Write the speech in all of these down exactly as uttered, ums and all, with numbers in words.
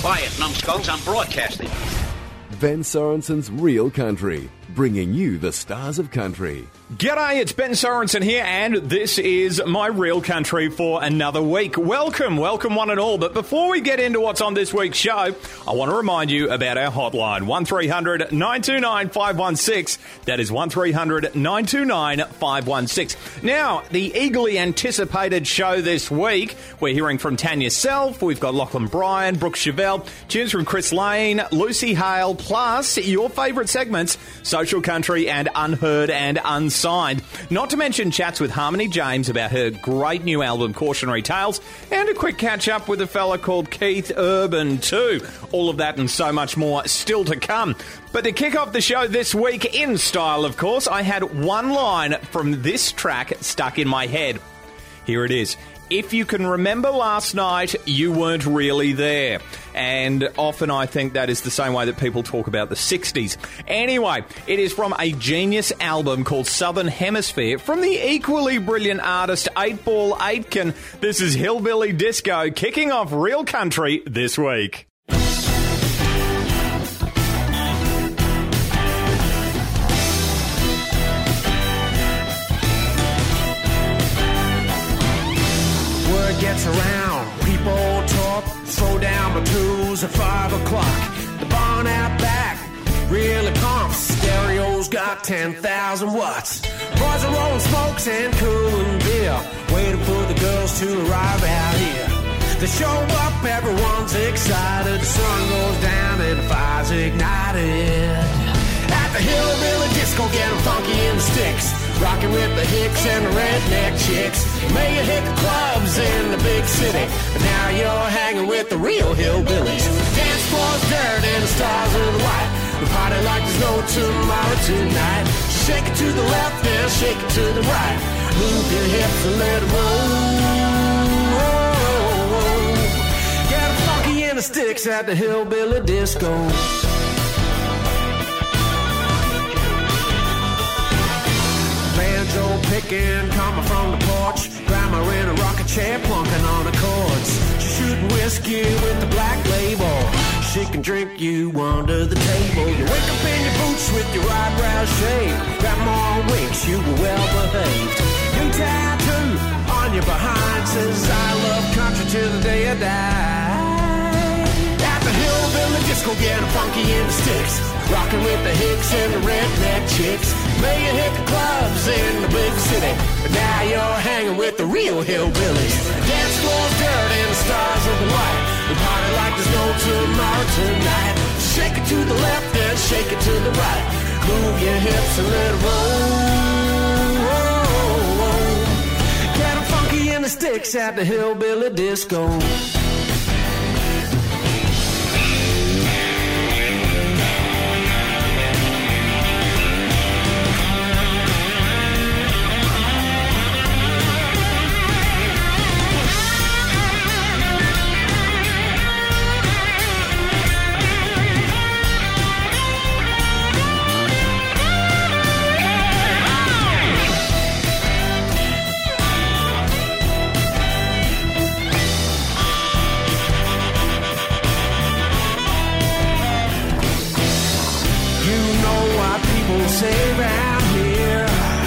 Quiet, numbskulls, I'm broadcasting. Ben Sorensen's Real Country, bringing you the stars of country. G'day, it's Ben Sorensen here, and this is my Real Country for another week. Welcome, welcome one and all. But before we get into what's on this week's show, I want to remind you about our hotline, one three hundred nine two nine five one six. That is one three hundred nine two nine five one six. Now, the eagerly anticipated show this week, we're hearing from Tanya Self, we've got Lachlan Bryan, Brooke Chevelle, tunes from Chris Lane, Lucy Hale, plus your favourite segments, Social Country and Unheard and Unseen. Signed. Not to mention chats with Harmony James about her great new album, Cautionary Tales, and a quick catch-up with a fella called Keith Urban too. All of that and so much more still to come. But to kick off the show this week, in style of course, I had one line from this track stuck in my head. Here it is. If you can remember last night, you weren't really there. And often I think that is the same way that people talk about the sixties. Anyway, it is from a genius album called Southern Hemisphere from the equally brilliant artist eight ball Aitken. This is Hillbilly Disco, kicking off Real Country this week. Gets around, people talk, throw down my tools at five o'clock. The barn out back really pumps, stereo's got ten thousand watts. Boys are rolling smokes and cooling beer, waiting for the girls to arrive out here. They show up, everyone's excited, the sun goes down and the fire's ignited. At the Hillbilly Disco, getting funky in the sticks, rocking with the hicks and the redneck chicks. Mayor hit the clubs in the big city, but now you're hanging with the real hillbillies. Dance floor's dirt and the stars are the white. The party like there's no tomorrow tonight. Shake it to the left and shake it to the right. Move your hips and let it roll. Get funky in the sticks at the Hillbilly Disco. Banjo picking, coming from the porch. Grandma in a rocket chair, plunking on the chords. She's shooting whiskey with the black label. She can drink you under the table. You wake up in your boots with your eyebrows shaved. Grandma winks, you were well behaved. New tattoo on your behind says I love country till the day I die. At the Hillbilly Disco, getting funky in the sticks, rocking with the hicks and the redneck chicks. May you hit the clubs in the big city, but now you're hanging with the real hillbillies. Dance floor's dirt and the stars are the white. We party like there's no tomorrow tonight. Shake it to the left and shake it to the right. Move your hips and let it roll. Get 'em funky in the sticks at the Hillbilly Disco. Say around here,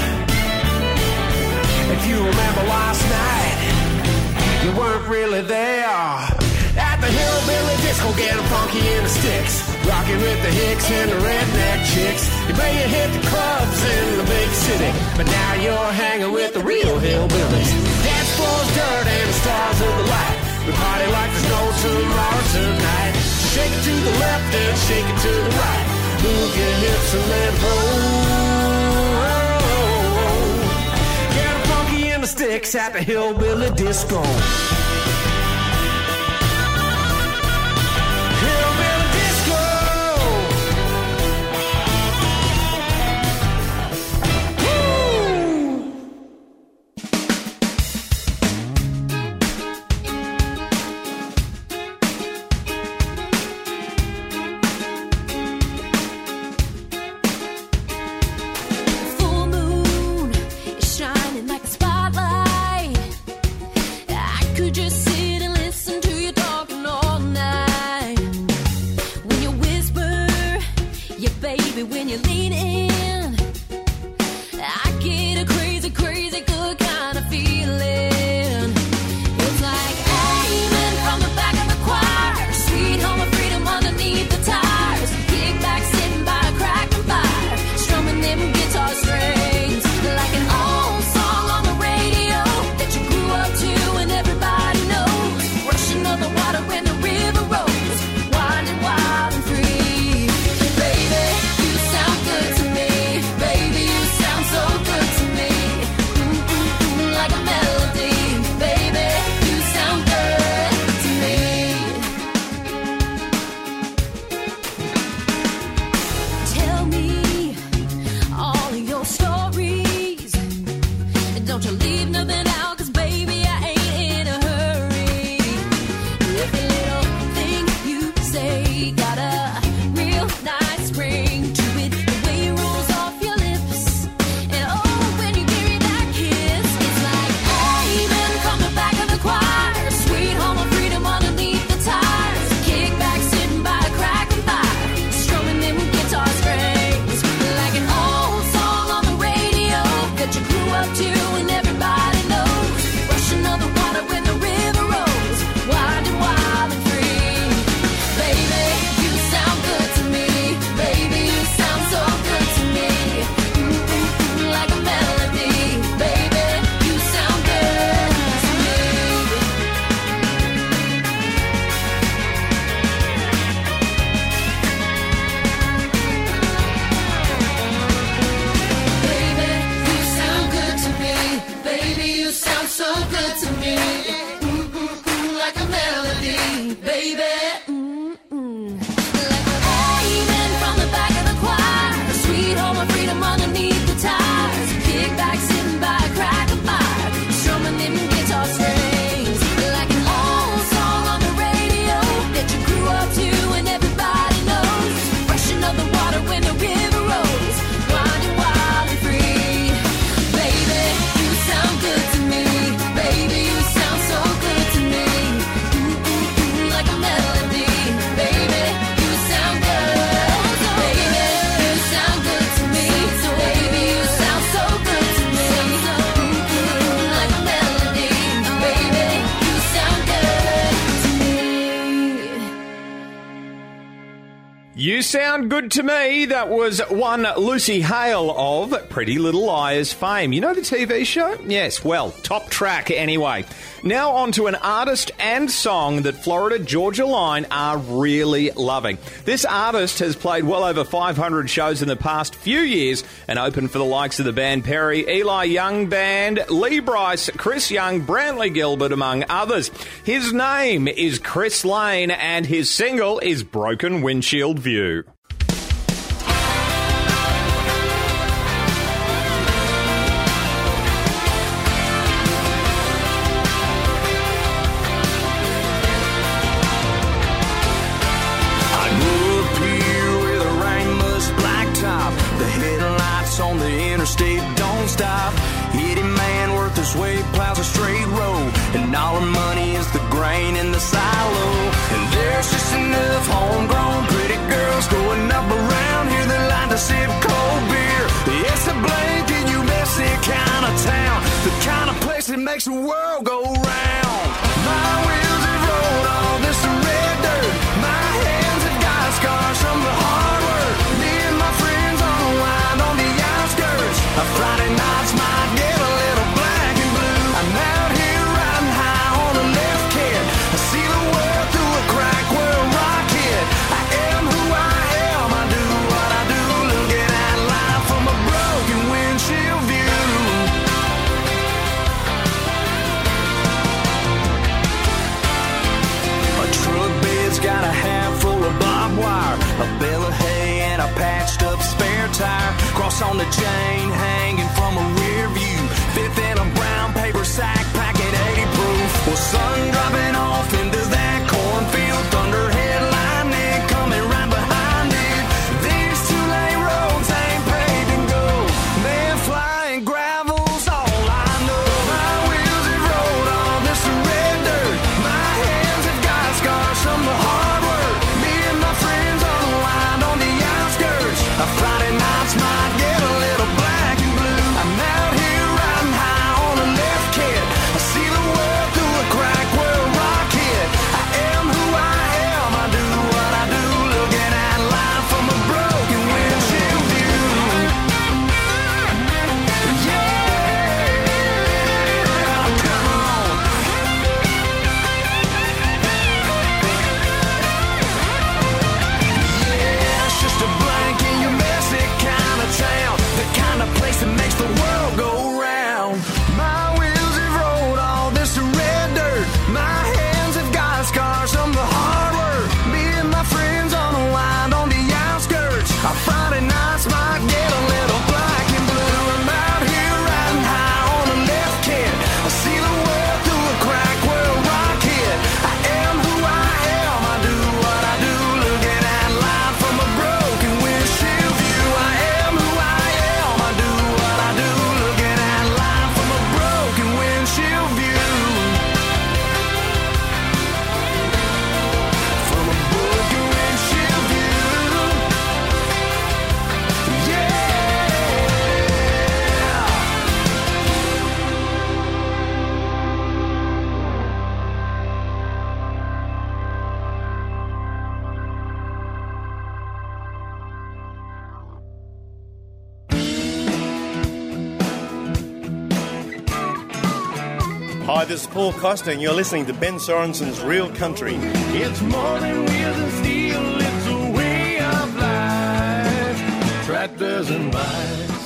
if you remember last night, you weren't really there. At the Hillbilly Disco, getting funky in the sticks, rocking with the hicks and the redneck chicks. You may have hit the clubs in the big city, but now you're hanging with the real hillbillies. Dance floor's dirt and the stars of the light. We party like there's no tomorrow tonight. Shake it to the left and shake it to the right. Move your hips and let it roll. Get funky in the sticks at the Hillbilly Disco. Hillbilly Disco. Woo! Just You sound good to me. That was one Lucy Hale of Pretty Little Liars fame. You know the T V show? Yes, well, top track anyway. Now on to an artist and song that Florida Georgia Line are really loving. This artist has played well over five hundred shows in the past few years and opened for the likes of the band Perry, Eli Young Band, Lee Brice, Chris Young, Brantley Gilbert, among others. His name is Chris Lane and his single is Broken Windshield View. On the interstate, don't stop. Hitting man worth his weight, plows a straight road, and all her money is the grain in the silo. And there's just enough homegrown pretty girls going up around here that like to sip cold beer. It's a blanket, you messy kind of town, the kind of place that makes the world go round. My wheels have rolled all this red dirt, my hands have got scars from the hard work. Me and my friends unwind on the outskirts. A Friday nights might get a little black and blue. I'm out here riding high on a left kid. I see the world through a crack where a rock hit. I am who I am, I do what I do, looking at life from a broken windshield view. A truck bed's got a handful of barbed wire, a bale of hay and a patched up spare tire. Cross on the chain hanging from a rear view. Fifth in a brown paper sack packing eighty proof. Well, sun dropping off into that cornfield. Thunder headlining coming right behind it. These two lane roads ain't paved in gold. Man flying gravel's all I know. My wheels have rolled all this red dirt. My hands have got scars from the hard work. Me and my friends unwind on the outskirts. A Friday nights might get a little black and blue. I'm out here riding high on a left kid. I see the world through a crack where a rock hit. I am who I am, I do what I do, looking at life from a broken windshield view. Yeah, come on. Yeah, it's just a blank in your messy kind of town, the kind of place that makes the world go round. My wheels have rolled all this red dirt. My hands have got scars from the hard work. Me and my friends unwind on the outskirts. Our Friday nights might get a little black and blue. I'm out here riding high on a left kid. I see the world through a crack where a rock hit. I am who I am, I do what I do, looking at life from a broken windshield view. I am who I am, I do what I do, looking at life from a broken windshield view. From a broken windshield view. Yeah. Hi, this is Paul Costa, and you're listening to Ben Sorensen's Real Country. It's more than wheels and steel, it's a way of life. Tractors and bikes.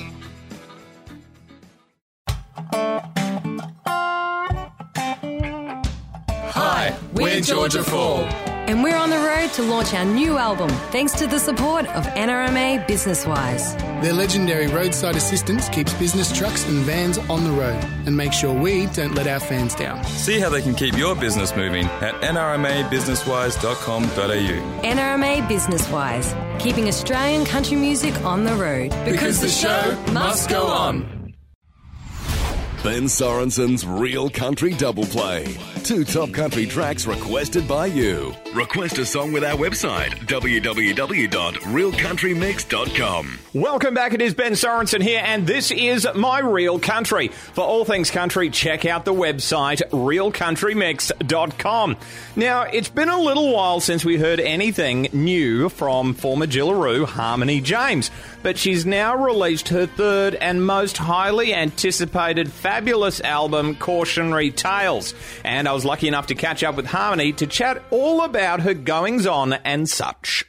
Hi, we're Georgia Fall. And we're on the road to launch our new album, thanks to the support of N R M A BusinessWise. Their legendary roadside assistance keeps business trucks and vans on the road and makes sure we don't let our fans down. See how they can keep your business moving at n r m a business wise dot com dot a u. N R M A BusinessWise, keeping Australian country music on the road. Because the show must go on. Ben Sorensen's Real Country Double Play. Two top country tracks requested by you. Request a song with our website, w w w dot real country mix dot com. Welcome back. It is Ben Sorensen here, and this is My Real Country. For all things country, check out the website, real country mix dot com. Now, it's been a little while since we heard anything new from former Jillaroo, Harmony James, but she's now released her third and most highly anticipated fabulous album, Cautionary Tales. And I was lucky enough to catch up with Harmony to chat all about her goings-on and such.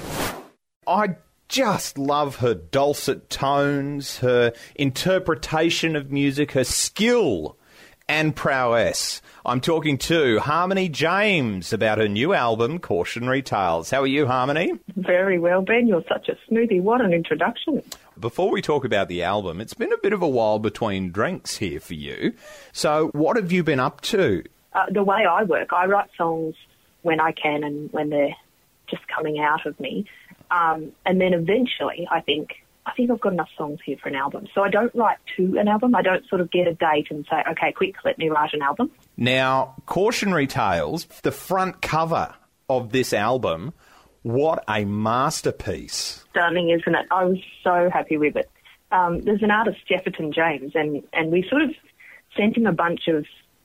I just love her dulcet tones, her interpretation of music, her skill and prowess. I'm talking to Harmony James about her new album, Cautionary Tales. How are you, Harmony? Very well, Ben. You're such a smoothie. What an introduction. Before we talk about the album, it's been a bit of a while between drinks here for you. So what have you been up to? Uh, the way I work, I write songs when I can and when they're just coming out of me. Um, and then eventually, I think, I think I've got enough songs here for an album. So I don't write to an album. I don't sort of get a date and say, okay, quick, let me write an album. Now, Cautionary Tales, the front cover of this album, what a masterpiece. Stunning, isn't it? I was so happy with it. Um, there's an artist, Jefferton James, and, and we sort of sent him a bunch of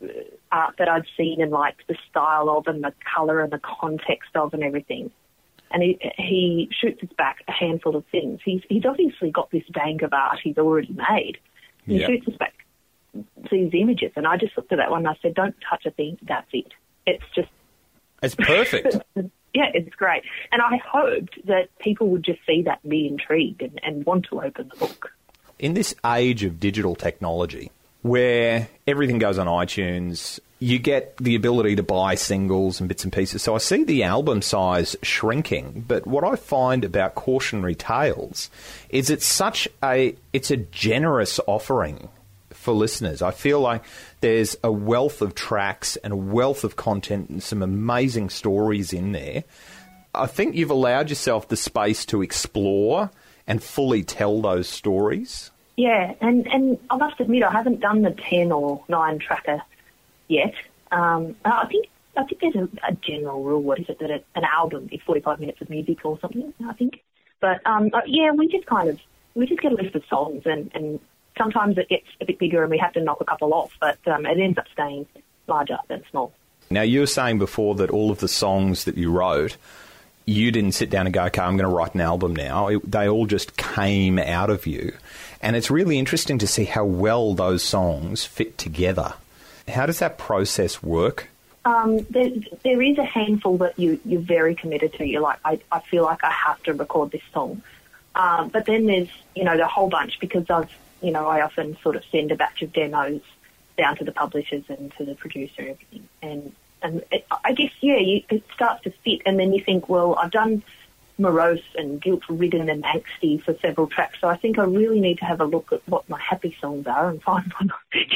art that I'd seen and liked the style of and the colour and the context of and everything. And he, he shoots us back a handful of things. He's, he's obviously got this bank of art he's already made. He yep. shoots us back these images, and I just looked at that one and I said, don't touch a thing, that's it. It's just... It's perfect. Yeah, it's great. And I hoped that people would just see that and be intrigued and, and want to open the book. In this age of digital technology, where everything goes on iTunes, you get the ability to buy singles and bits and pieces. So I see the album size shrinking, but what I find about Cautionary Tales is it's such a it's a generous offering for listeners. I feel like there's a wealth of tracks and a wealth of content and some amazing stories in there. I think you've allowed yourself the space to explore and fully tell those stories. Yeah, and, and I must admit I haven't done the ten or nine tracker yet. Um, I think I think there's a, a general rule. What is it that a, an album is forty-five minutes of music or something? I think, but um, uh, yeah, we just kind of we just get a list of songs, and, and sometimes it gets a bit bigger, and we have to knock a couple off, but um, it ends up staying larger than small. Now, you were saying before that all of the songs that you wrote, you didn't sit down and go, okay, I'm going to write an album now. It, they all just came out of you. And it's really interesting to see how well those songs fit together. How does that process work? Um, there, there is a handful that you, you're very committed to. You're like, I, I feel like I have to record this song. Um, but then there's, you know, the whole bunch, because I've, you know, I often sort of send a batch of demos down to the publishers and to the producer and everything. And, and it, I guess, yeah, you, it starts to fit. And then you think, well, I've done morose and guilt-ridden and angsty for several tracks, so I think I really need to have a look at what my happy songs are and find one.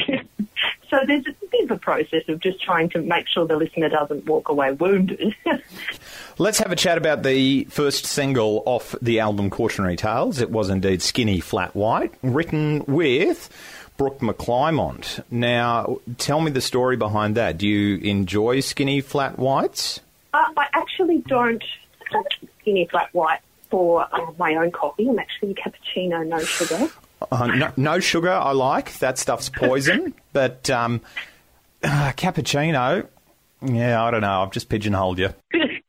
So there's a bit of a process of just trying to make sure the listener doesn't walk away wounded. Let's have a chat about the first single off the album Cautionary Tales. It was indeed Skinny Flat White, written with Brooke McClymont. Now, tell me the story behind that. Do you enjoy Skinny Flat Whites? Uh, I actually don't Skinny Flat White for uh, my own coffee. I'm actually cappuccino, no sugar. Uh, no, no sugar, I like. That stuff's poison. But um, uh, cappuccino, yeah, I don't know. I've just pigeonholed you.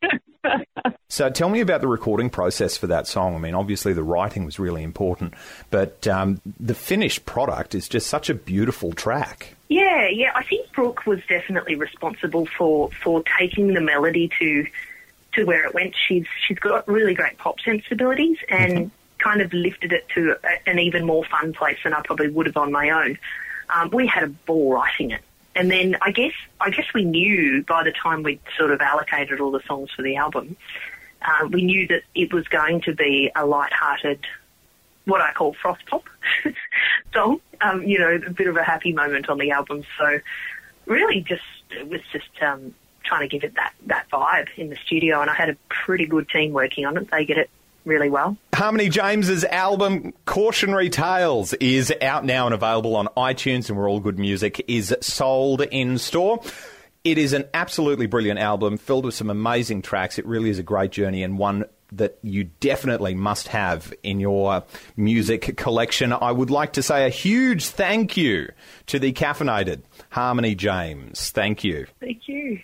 So tell me about the recording process for that song. I mean, obviously the writing was really important, but um, the finished product is just such a beautiful track. Yeah, yeah. I think Brooke was definitely responsible for, for taking the melody to to where it went. She's she's got really great pop sensibilities and mm-hmm. kind of lifted it to a, an even more fun place than I probably would have on my own. Um, we had a ball writing it. And then I guess I guess we knew by the time we'd sort of allocated all the songs for the album, uh, we knew that it was going to be a light-hearted, what I call froth pop song, um, you know, a bit of a happy moment on the album. So really just, it was just um, trying to give it that, that vibe in the studio, and I had a pretty good team working on it. They get it really well. Harmony James's album Cautionary Tales is out now and available on iTunes, and where all good music is sold in store. It is an absolutely brilliant album filled with some amazing tracks. It really is a great journey, and one that you definitely must have in your music collection. I would like to say a huge thank you to the caffeinated Harmony James. Thank you. Thank you.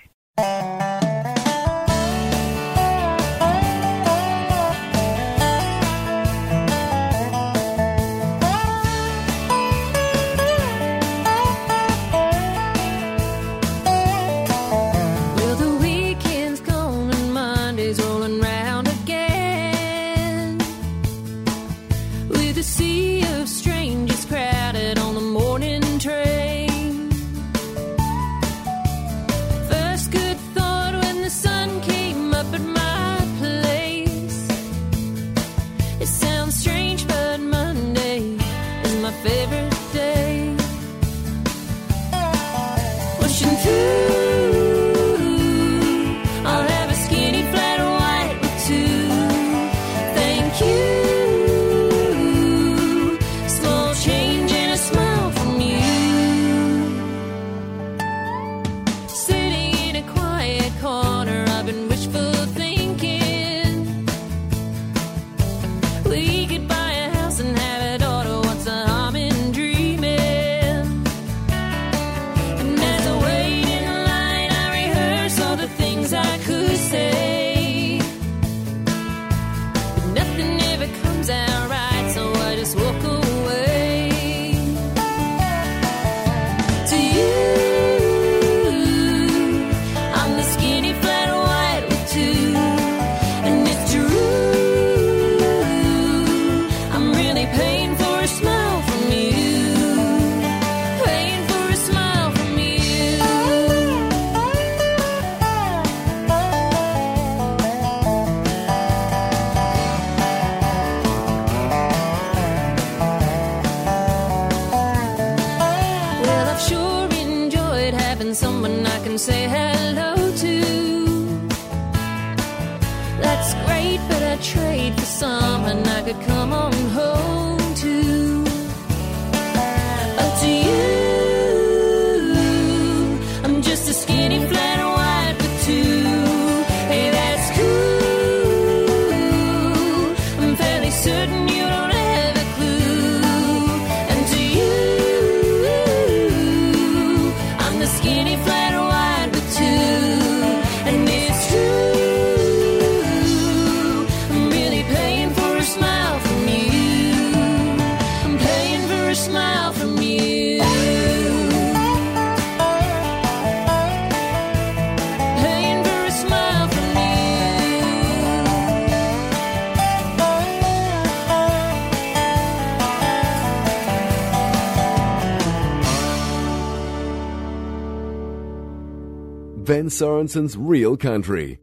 Ben Sorensen's Real Country.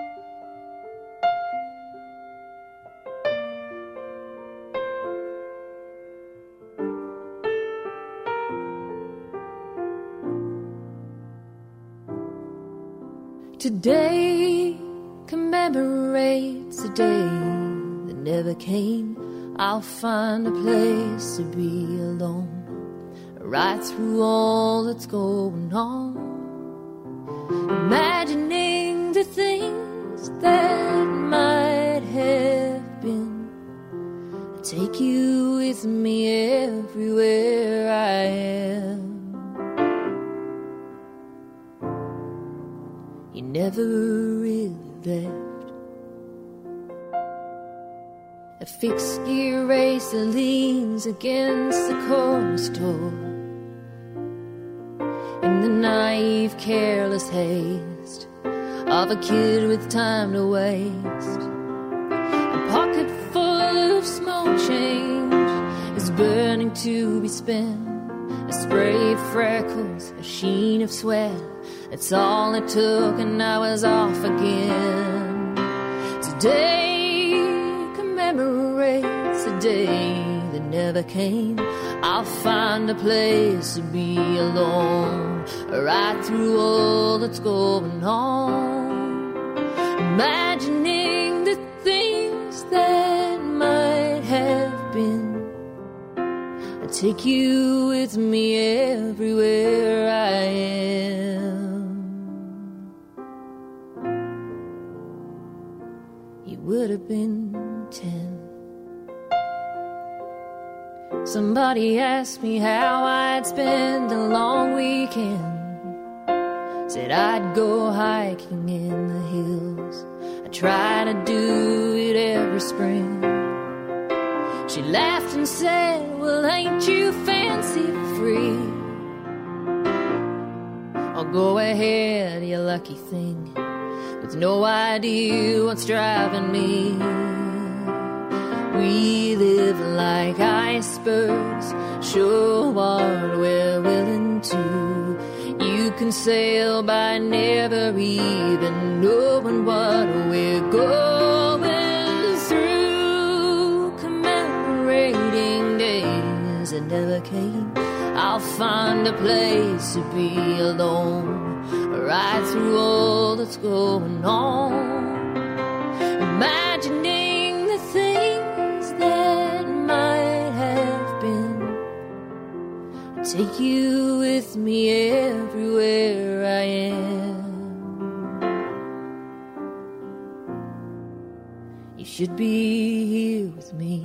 Today commemorates a day that never came. I'll find a place to be alone, right through all that's going on. Imagining the things that might have been. I take you with me everywhere I am. You never really left. A fixed gear racer leans against the corner store. In the naive, careless haste of a kid with time to waste, a pocket full of small change is burning to be spent. A spray of freckles, a sheen of sweat, that's all it took and I was off again. Today commemorates a day that never came. I'll find a place to be alone, right through all that's going on. Imagining the things that take you with me everywhere I am. You would have been ten. Somebody asked me how I'd spend a long weekend. Said I'd go hiking in the hills. I try to do it every spring. She laughed and said, well, ain't you fancy free? Oh, go ahead, you lucky thing, with no idea what's driving me. We live like icebergs, show what we're willing to. You can sail by never even knowing what we're going through. Commemorating days that never came. I'll find a place to be alone, right through all that's going on. Imagining the things that might have been. Take you with me everywhere I am. You should be here with me.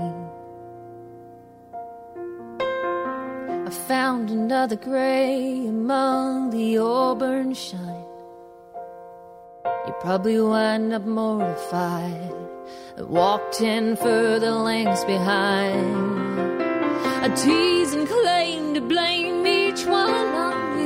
I found another gray among the auburn shine. You probably wind up mortified. I walked in further lengths behind. I tease and claim to blame each one on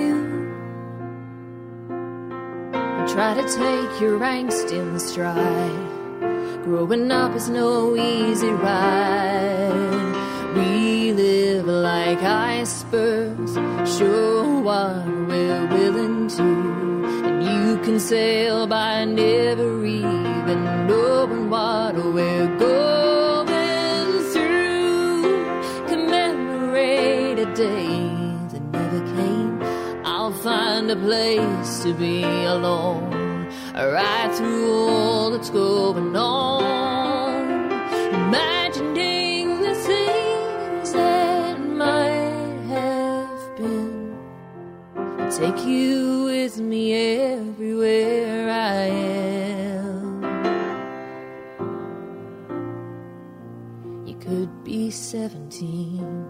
you. I try to take your angst in stride. Growing up is no easy ride. We live like icebergs, show what we're willing to. And you can sail by never even knowing what we're going through. Commemorate a day that never came. I'll find a place to be alone, right through all that's going on. Imagining the things that might have been. Take you with me everywhere I am. You could be seventeen.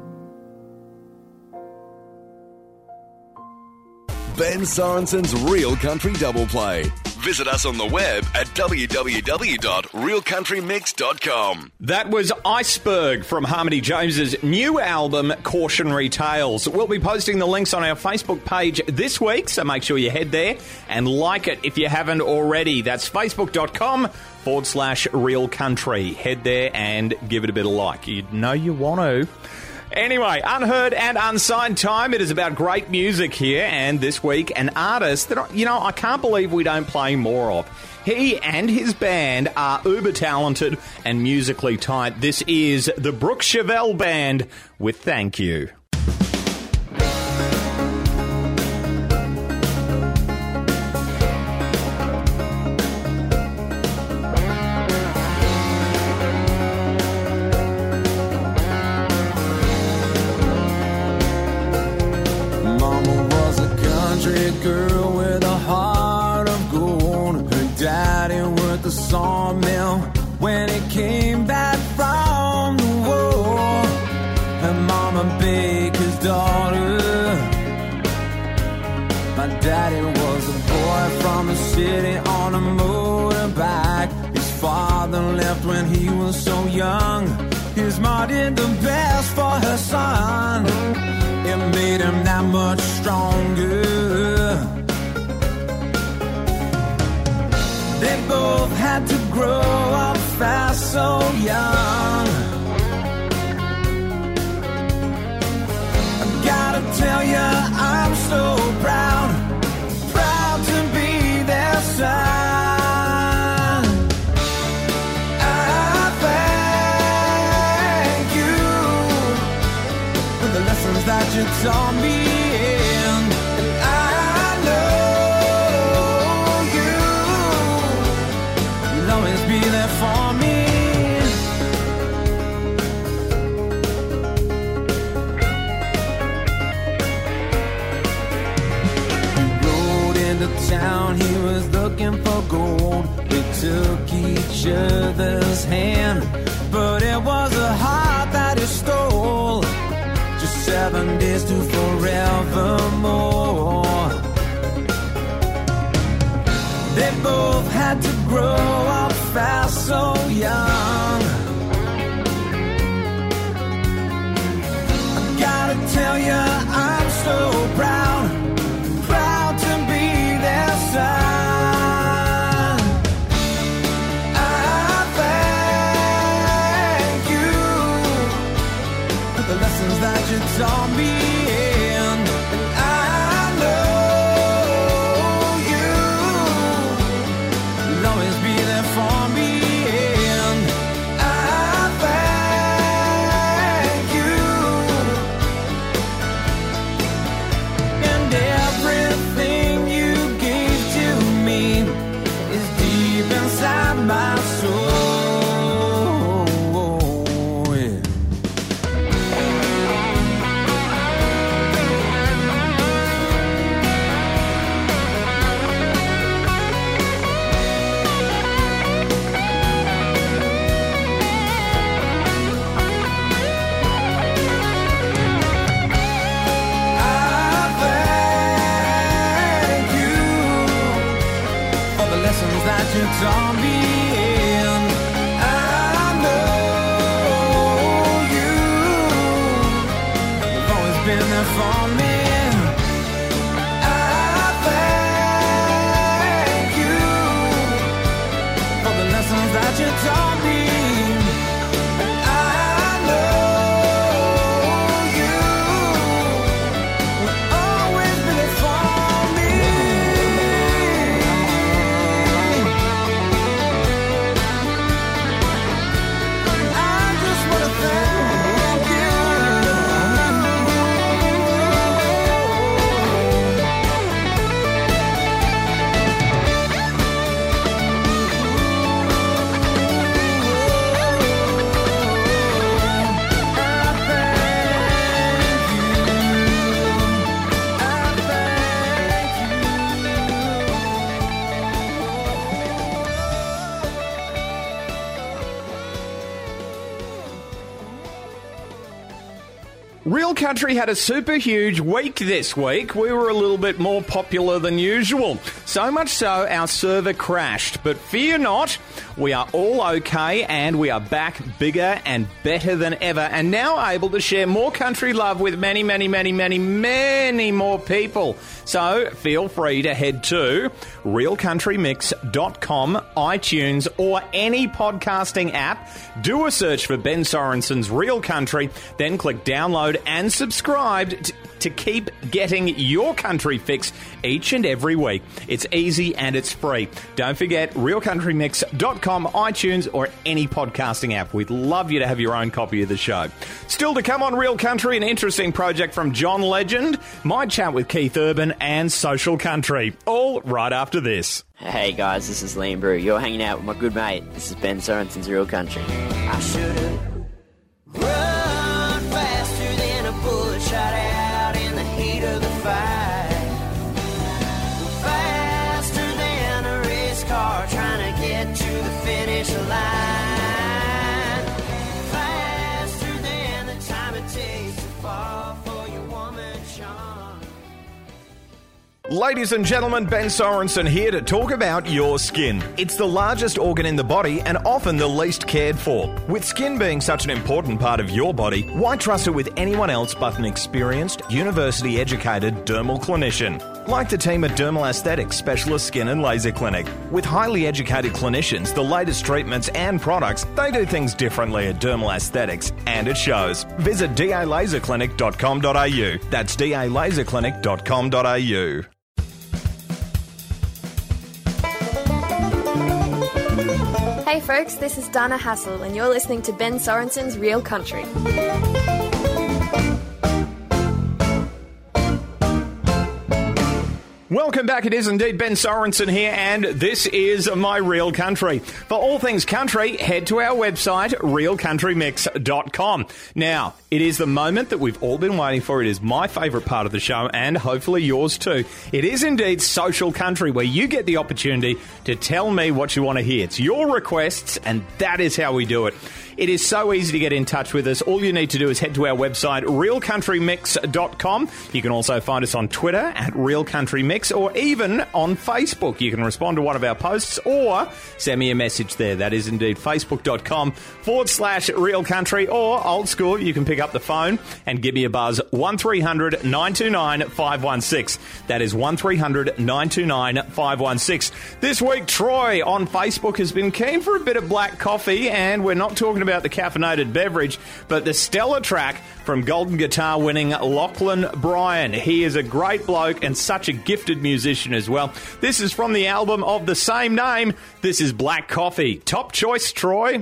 Ben Sorensen's Real Country Double Play. Visit us on the web at w w w dot real country mix dot com. That was Iceberg from Harmony James's new album, Cautionary Tales. We'll be posting the links on our Facebook page this week, so make sure you head there and like it if you haven't already. That's facebook.com forward slash real country. Head there and give it a bit of like. You know you want to. Anyway, unheard and unsigned time. It is about great music here, and this week, an artist that, you know, I can't believe we don't play more of. He and his band are uber talented and musically tight. This is the Brooke Chevelle Band with Thank You. Girl with a heart of gold. Her daddy worked the sawmill when he came back from the war. Her mama baker's daughter. My daddy was a boy from the city on a motorbike. His father left when he was so young. His ma did the best for her son. It made him that much stronger. They both had to grow up fast, so young. I gotta tell you, I'm so proud, proud to be their son. I thank you for the lessons that you taught me. For me, town, he was looking for gold. We took each other's hand, but it was a heart that he stole. Just seven days to forevermore. They both had to grow up fast, so young. I gotta tell you, I'm so proud, proud to be their son. I thank you for the lessons that you taught me. Real Country had a super huge week this week. We were a little bit more popular than usual. So much so, our server crashed. But fear not, we are all okay and we are back bigger and better than ever and now able to share more country love with many, many, many, many, many more people. So feel free to head to real country mix dot com, iTunes or any podcasting app. Do a search for Ben Sorensen's Real Country, then click download and subscribe to, to keep getting your country fix each and every week. It's easy and it's free. Don't forget real country mix dot com, iTunes or any podcasting app. We'd love you to have your own copy of the show. Still to come on Real Country, an interesting project from John Legend, my chat with Keith Urban and Social Country. All right after this. Hey guys, this is Liam Brew. You're hanging out with my good mate. This is Ben Sorensen's Real Country. I should've run faster than a bullet shot out in the heat of the fight. Faster than a race car trying to get to the finish line. Faster than the time it takes to fall for your woman, Sean. Ladies and gentlemen, Ben Sorensen here to talk about your skin. It's the largest organ in the body and often the least cared for. With skin being such an important part of your body, why trust it with anyone else but an experienced, university-educated dermal clinician? Like the team at Dermal Aesthetics Specialist Skin and Laser Clinic. With highly educated clinicians, the latest treatments and products, they do things differently at Dermal Aesthetics, and it shows. Visit d a laser clinic dot com dot a u. That's d a laser clinic dot com dot a u. Hey folks, this is Dana Hassel and you're listening to Ben Sorensen's Real Country. Welcome back. It is indeed Ben Sorensen here, and this is My Real Country. For all things country, head to our website, real country mix dot com. Now, it is the moment that we've all been waiting for. It is my favourite part of the show, and hopefully yours too. It is indeed Social Country, where you get the opportunity to tell me what you want to hear. It's your requests, and that is how we do it. It is so easy to get in touch with us. All you need to do is head to our website, real country mix dot com. You can also find us on Twitter at Real Country Mix, or even on Facebook. You can respond to one of our posts or send me a message there. That is indeed facebook.com forward slash Real Country, or old school, you can pick up the phone and give me a buzz, one three hundred nine two nine five one six. That is one three hundred nine two nine five one six. This week, Troy on Facebook has been keen for a bit of black coffee, and we're not talking about the caffeinated beverage, but the stellar track from Golden Guitar winning Lachlan Bryan. He is a great bloke and such a gifted musician as well. This is from the album of the same name. This is Black Coffee. Top choice, Troy.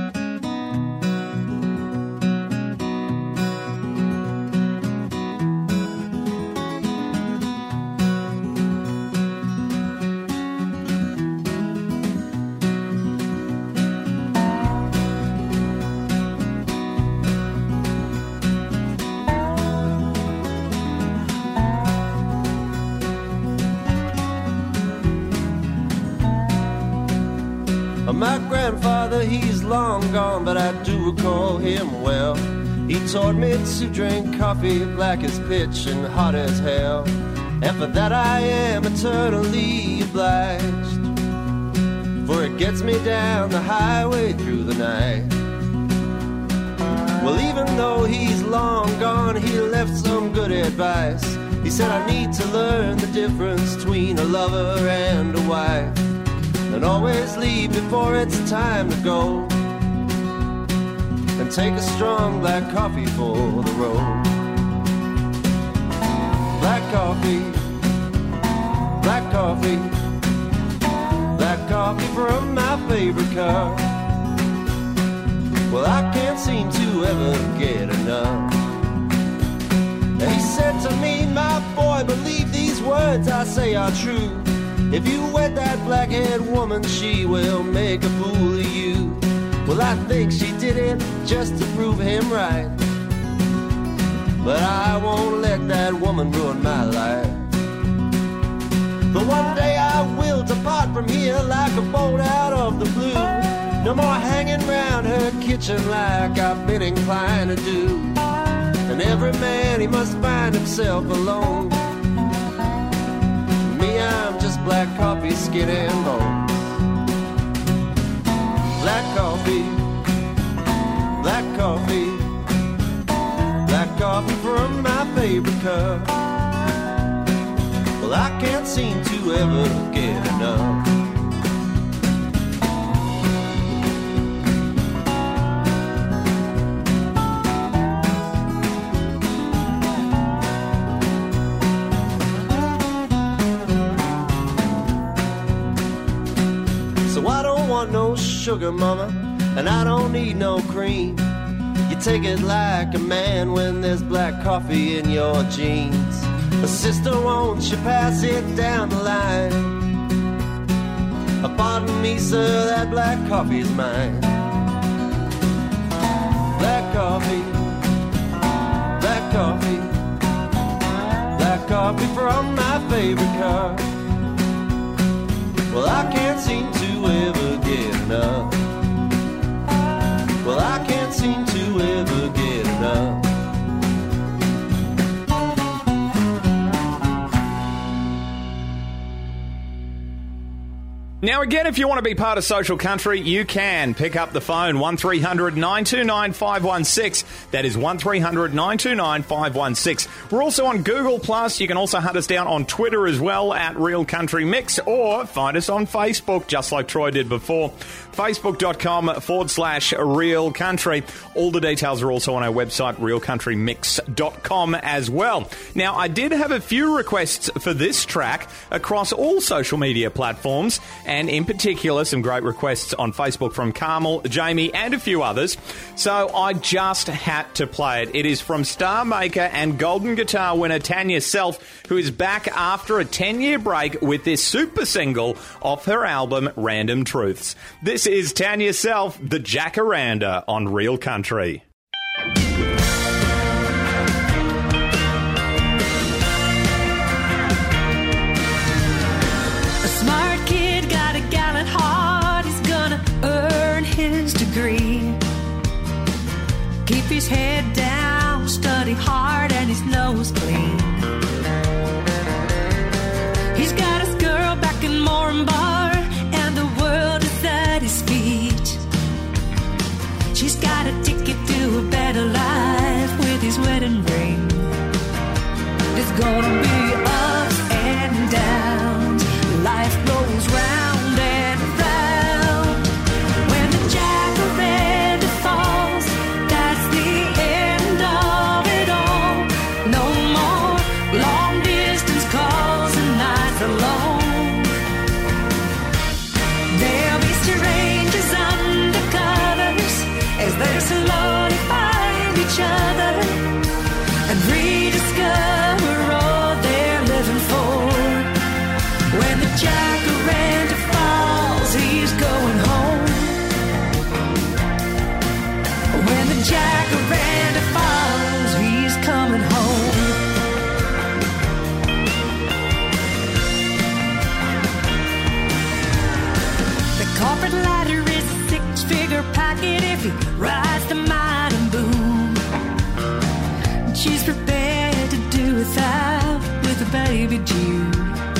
My grandfather, he's long gone, but I do recall him well. He taught me to drink coffee black as pitch and hot as hell. And for that I am eternally obliged, for it gets me down the highway through the night. Well, even though he's long gone, he left some good advice. He said I need to learn the difference between a lover and a wife, and always leave before it's time to go, and take a strong black coffee for the road. Black coffee, black coffee, black coffee from my favorite car. Well, I can't seem to ever get enough. He said to me, my boy, believe these words I say are true. If you wed that black-haired woman, she will make a fool of you. Well, I think she did it just to prove him right, but I won't let that woman ruin my life. But one day I will depart from here like a bolt out of the blue. No more hanging round her kitchen like I've been inclined to do. And every man, he must find himself alone. I'm just black coffee, skin and bones. Black coffee, black coffee, black coffee from my favorite cup. Well, I can't seem to ever get enough. No sugar, mama, and I don't need no cream. You take it like a man when there's black coffee in your jeans. But sister, won't you pass it down the line? Pardon me, sir, that black coffee is mine. Black coffee, black coffee, black coffee from my favorite car. Well, I can't seem to ever get enough. Well, I can't seem to ever get enough. Now, again, if you want to be part of Social Country, you can pick up the phone, one three hundred nine two nine five one six. That is one three hundred nine two nine five one six. We're also on Google Plus. You can also hunt us down on Twitter as well, at Real Country Mix, or find us on Facebook, just like Troy did before. Facebook.com forward slash Real Country. All the details are also on our website, real country mix dot com as well. Now, I did have a few requests for this track across all social media platforms, and and in particular some great requests on Facebook from Carmel, Jamie and a few others. So I just had to play it. It is from star maker and Golden Guitar winner Tanya Self, who is back after a ten-year break with this super single off her album Random Truths. This is Tanya Self, the Jacaranda on Real Country. Smart kid, got a gallant heart, he's gonna earn his degree. Keep his head down, study hard, and his nose clean. He's got his girl back in Moranbah, and the world is at his feet. She's got a ticket to a better life with his wedding ring. There's gonna be ups and downs. Life goes round and round. When the jacaranda falls, that's the end of it all. No more long distance calls and nights alone. There'll be strangers under covers as they slowly find each other and rediscover all they're living for. When the jacaranda falls, he's going home. When the jacaranda falls, he's coming home. The corporate ladder is a six-figure packet if he rides the might and boom. She's prepared to do without with a baby Jew.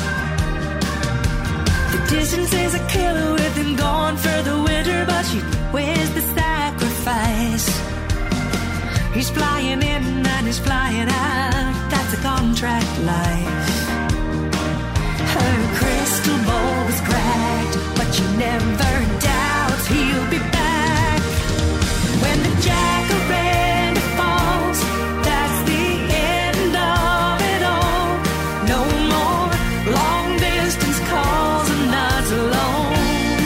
Distance is a killer with him gone for the winter, but she wears the sacrifice. He's flying in and he's flying out, that's a contract life. Her crystal ball was cracked, but she never doubts he'll be back. When the jacaranda falls, that's the end of it all. No more long distance calls alone.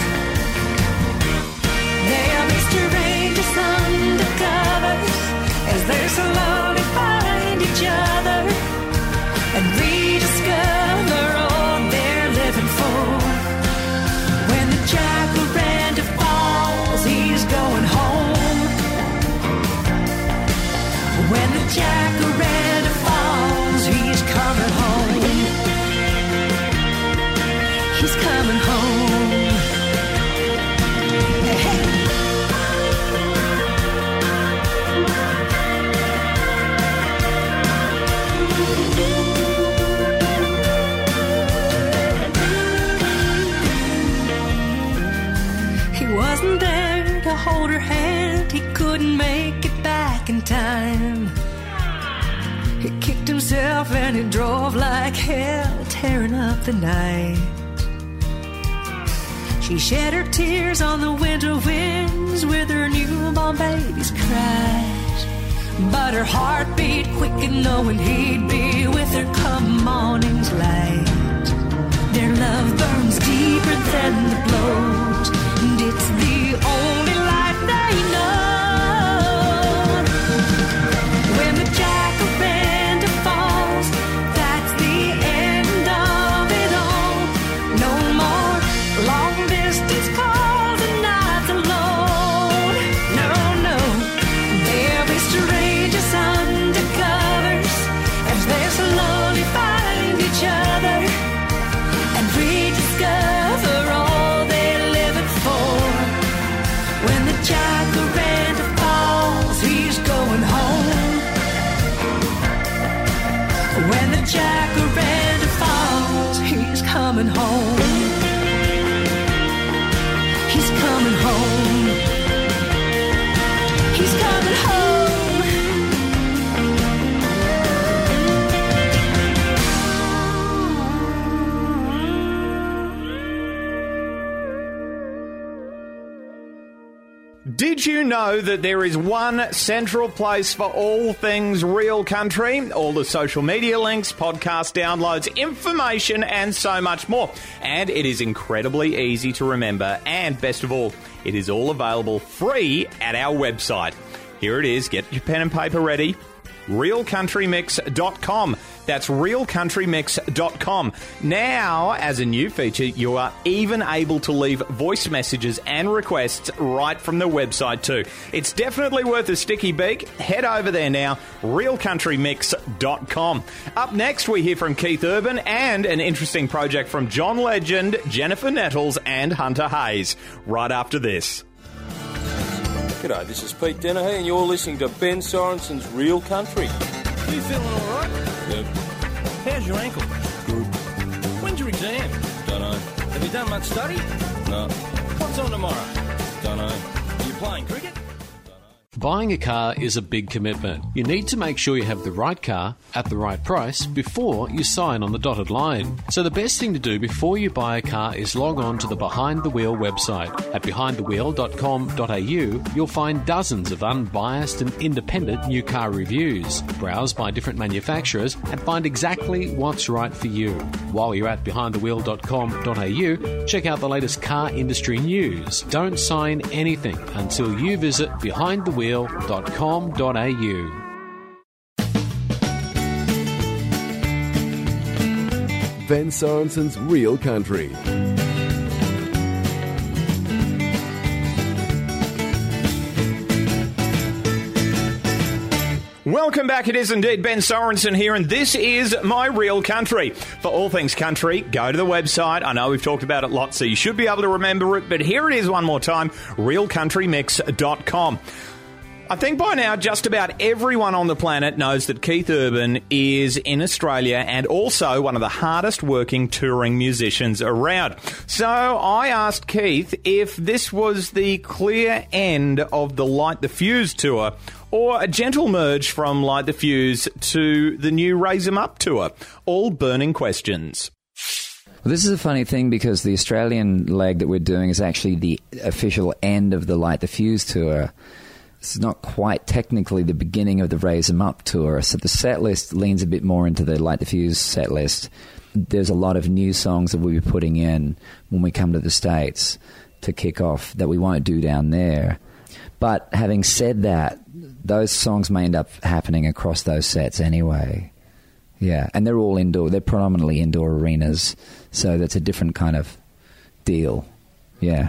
There'll be strangers under covers as they slowly find each other and rediscover all they're living for. When the jacaranda falls, he's going home. When the jacaranda falls, he's coming home. He's coming home. Hey, hey. He wasn't there to hold her hand. He couldn't make it back in time. He kicked himself and he drove like hell, tearing up the night. She shed her tears on the winter winds with her newborn baby's cries. But her heart beat quick and knowing he'd be with her come morning's light. Their love burns deeper than the blows, and it's the only life they know. When the jacaranda falls, that's the end of it all. No more long distance calls and nights alone. No, no, there'll be strangers under covers as they slowly find each other and rediscover all they're living for. Did you know that there is one central place for all things real country? All the social media links, podcast downloads, information, and so much more. And it is incredibly easy to remember. And best of all, it is all available free at our website. Here it is. Get your pen and paper ready. real country mix dot com. That's real country mix dot com. Now, as a new feature, you are even able to leave voice messages and requests right from the website too. It's definitely worth a sticky beak. Head over there now, real country mix dot com. Up next, we hear from Keith Urban and an interesting project from John Legend, Jennifer Nettles and Hunter Hayes. Right after this. G'day, this is Pete Dennehy and you're listening to Ben Sorensen's Real Country. You feeling all right? Yep. How's your ankle? Good. When's your exam? Dunno. Have you done much study? No. What's on tomorrow? Dunno. Are you playing cricket? Buying a car is a big commitment. You need to make sure you have the right car at the right price before you sign on the dotted line. So the best thing to do before you buy a car is log on to the Behind the Wheel website. At behind the wheel dot com dot a u, you'll find dozens of unbiased and independent new car reviews. Browse by different manufacturers and find exactly what's right for you. While you're at behind the wheel dot com dot a u, check out the latest car industry news. Don't sign anything until you visit behind the wheel dot com dot a u. Ben Sorensen's Real Country. Welcome back. It is indeed Ben Sorensen here, and this is My Real Country. For all things country, go to the website. I know we've talked about it lots, so you should be able to remember it, but here it is one more time, real country mix dot com. I think by now just about everyone on the planet knows that Keith Urban is in Australia and also one of the hardest working touring musicians around. So I asked Keith if this was the clear end of the Light the Fuse tour or a gentle merge from Light the Fuse to the new Raise 'Em Up tour. All burning questions. Well, this is a funny thing because the Australian leg that we're doing is actually the official end of the Light the Fuse tour. It's not quite technically the beginning of the Raise 'Em Up tour, so the set list leans a bit more into the Light the Fuse set list. There's a lot of new songs that we'll be putting in when we come to the States to kick off that we won't do down there. But having said that, those songs may end up happening across those sets anyway. Yeah, and they're all indoor. They're predominantly indoor arenas, so that's a different kind of deal. Yeah.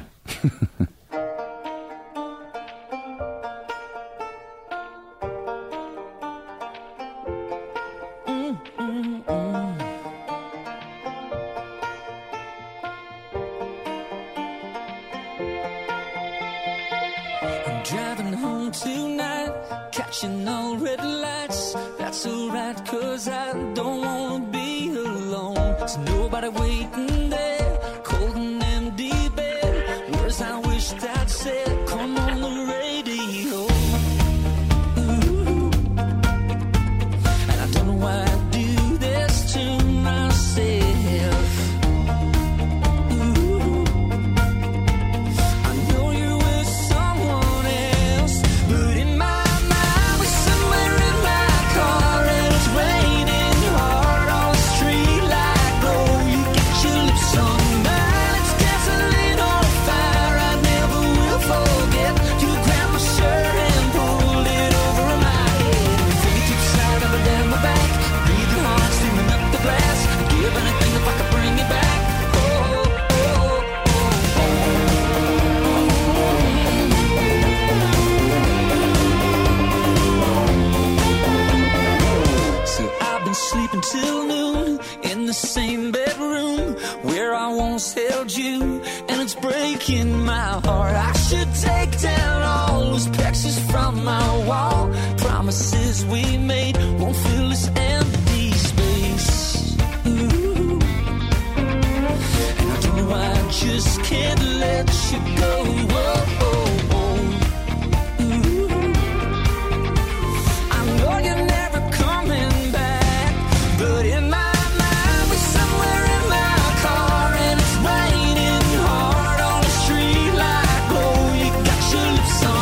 Driving home tonight, catching all red lights. That's alright, cause I don't wanna be alone. There's nobody waiting there, cold and empty bed. Words I wished I'd said, come on the radio. Ooh. And I don't know why I do this to myself. Sleeping till noon in the same bedroom where I once held you, and it's breaking my heart. I should take down all those pictures from my wall. Promises we made won't fill this empty space. Ooh. And I don't know why I just can't let you go. Whoa, whoa, whoa. Ooh. I know you're never coming back. But in my mind, we're somewhere in my car, and it's raining hard on the street like glow. You got your lips on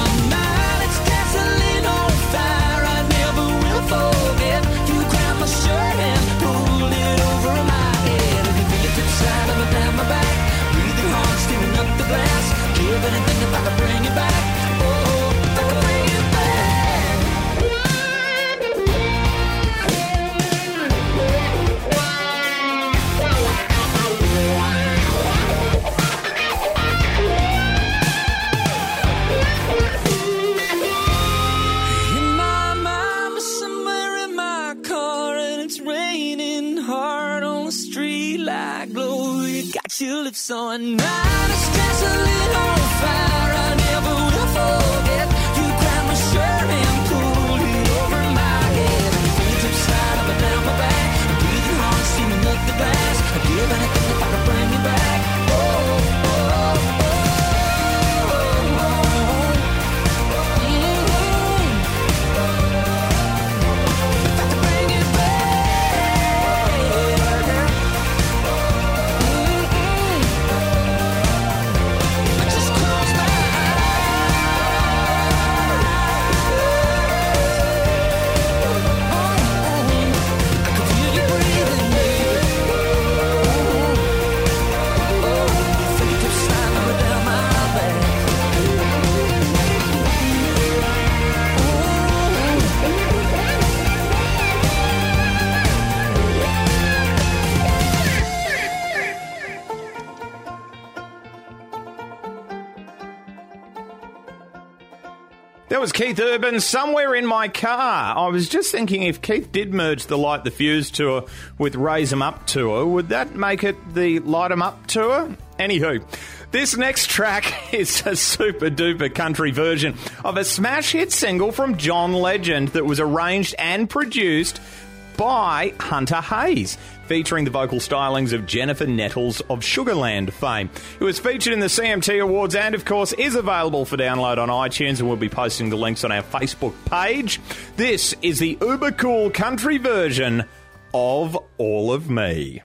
still live. So at night I stress a little fire I never will forget. You grabbed my shirt and pulled it over my head. Fingertips slide up and down my back. I breathe your heart, see me look the glass. I give anything if I can bring you back. Oh, oh, oh, oh. That was Keith Urban, Somewhere in My Car. I was just thinking if Keith did merge the Light the Fuse tour with Raise 'em Up tour, would that make it the Light 'em Up tour? Anywho, this next track is a super-duper country version of a smash hit single from John Legend that was arranged and produced by Hunter Hayes, featuring the vocal stylings of Jennifer Nettles of Sugarland fame. It was featured in the C M T Awards and, of course, is available for download on iTunes, and we'll be posting the links on our Facebook page. This is the uber cool country version of All of Me.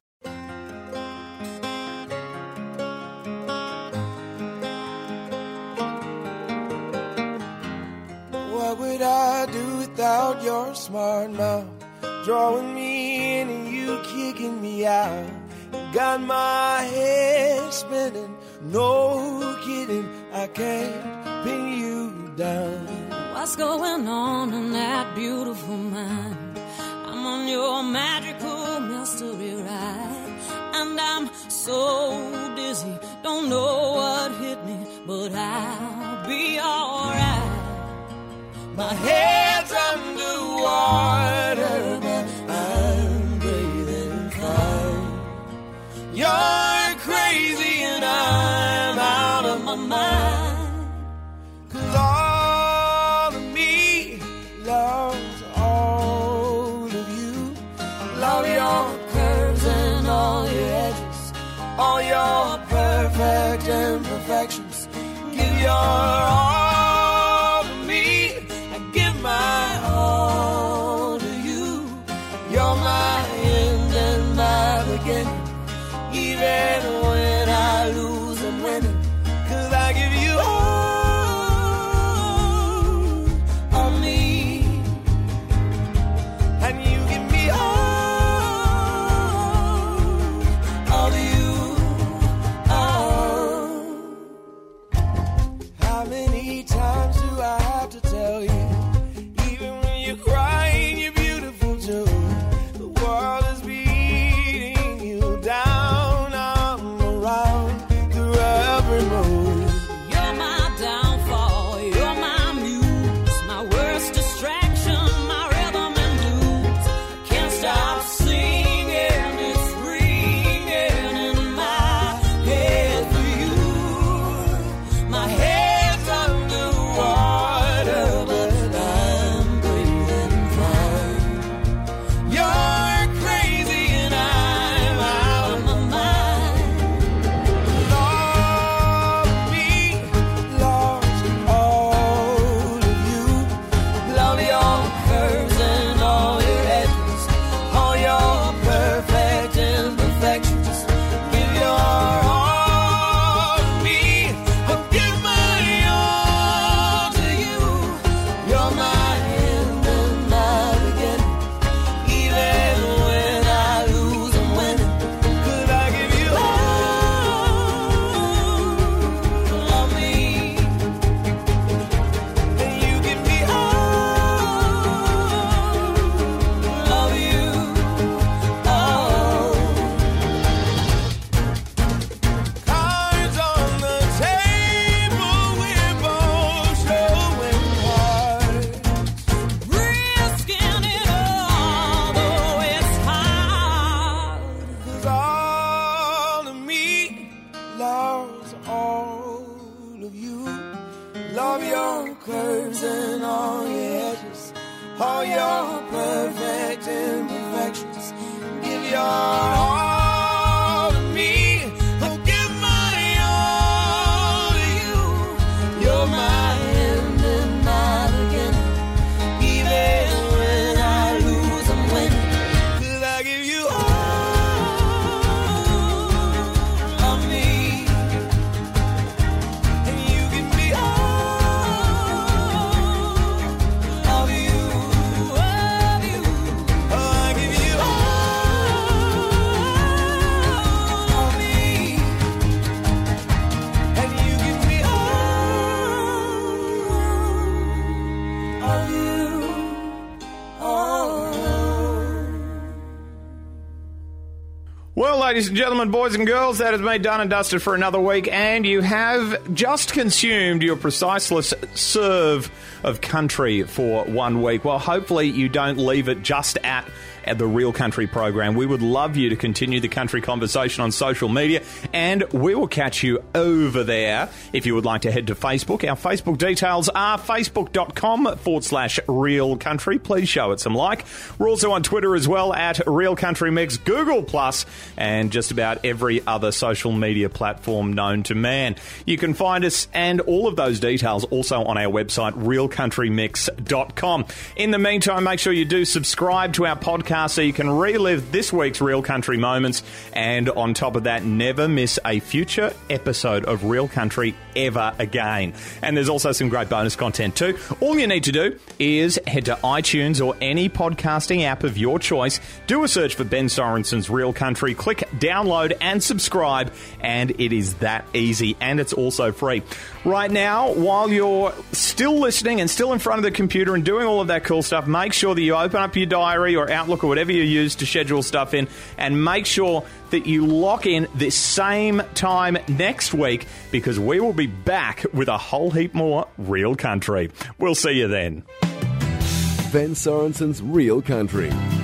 What would I do without your smart mouth? Drawing me in and you kicking me out. You got my head spinning, no kidding, I can't pin you down. What's going on in that beautiful mind? I'm on your magical mystery ride, and I'm so dizzy, don't know what hit me, but I'll be alright. My head's underwater, but I'm breathing fine. You're crazy and I'm out of my mind. 'Cause all of me loves all of you. Love your curves and all your edges, all your perfect imperfections. Give your all to me, I give my your curves and all your edges, all your perfect imperfections. Give your all to me. Oh, give my all to you. You're my end and my beginning. Even when I lose, I'm winning. 'Cause I give you all of me. And you give me all of you, of you. Oh, I give you all of me. And you give me all of you, all. Well, ladies and gentlemen, boys and girls, that has me done and dusted for another week, and you have just consumed your preciseless serve of country for one week. Well, hopefully you don't leave it just at, at the Real Country program. We would love you to continue the country conversation on social media, and we will catch you over there if you would like to head to Facebook. Our Facebook details are facebook.com forward slash Real Country. Please show it some like. We're also on Twitter as well at Real Country Mix, Google Plus, and just about every other social media platform known to man. You can find us and all of those details also on our website, real country mix dot com. In the meantime, make sure you do subscribe to our podcast so you can relive this week's Real Country moments, and on top of that, never miss a future episode of Real Country ever again. And there's also some great bonus content too. All you need to do is head to iTunes or any podcasting app of your choice, do a search for Ben Sorensen's Real Country, click download and subscribe, and it is that easy, and it's also free. Right now, while you're still listening and still in front of the computer and doing all of that cool stuff, make sure that you open up your diary or Outlook or whatever you use to schedule stuff in, and make sure that you lock in this same time next week, because we will be back with a whole heap more Real Country. We'll see you then. Ben Sorensen's Real Country.